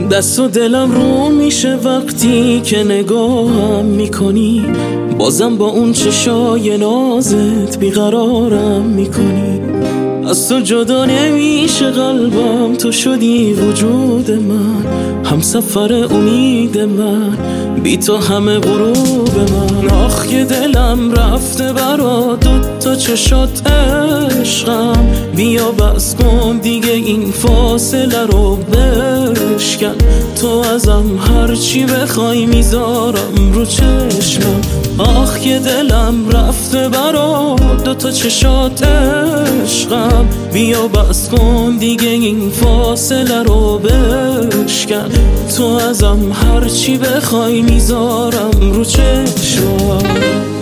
دست و دلم رو میشه وقتی که نگاهم میکنی، بازم با اون چشای نازت بیقرارم میکنی. از تو جدا نمیشه قلبم، تو شدی وجود من، هم سفر امید من، بی تو همه غروب من. آخ که دلم رفته برا دوتا چشات عشقم، بیا بس کن دیگه این فاصله رو بشکن. تو ازم هرچی بخوای میذارم رو چشمم. آخ که دلم رفته برا دوتا چشات عشقم، بیا بس کن دیگه این فاصله رو بشکن. تو ازم هرچی بخوای میذارم رو چشمم.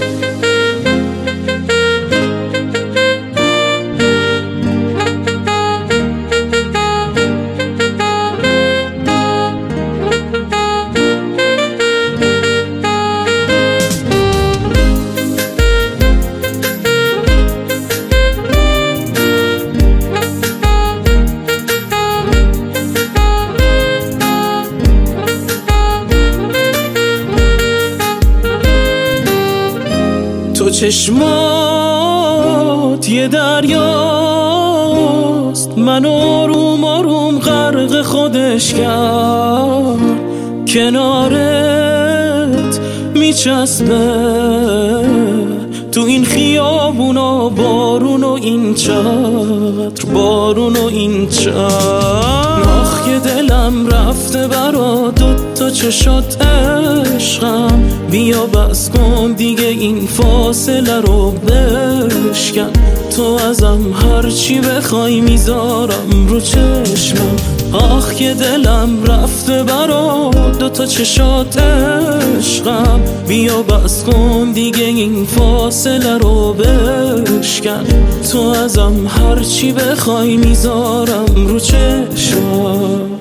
تو چشمات یه دریاست، من آروم آروم غرق خودش کرد. کنارت میچسبه تو این خیابونا بارون و این چتر، بارون و این چتر. آخ که دلم رفته برا دوتا چشات عشقم، بیا بس کن دیگه این فاصله رو بشکن. تو ازم هرچی بخوای میذارم رو چشمم. آخ که دلم رفته برا دوتا چشات عشقم، بیا بس کن دیگه این فاصله رو بشکن. تو ازم هرچی بخوای میذارم رو چشمم.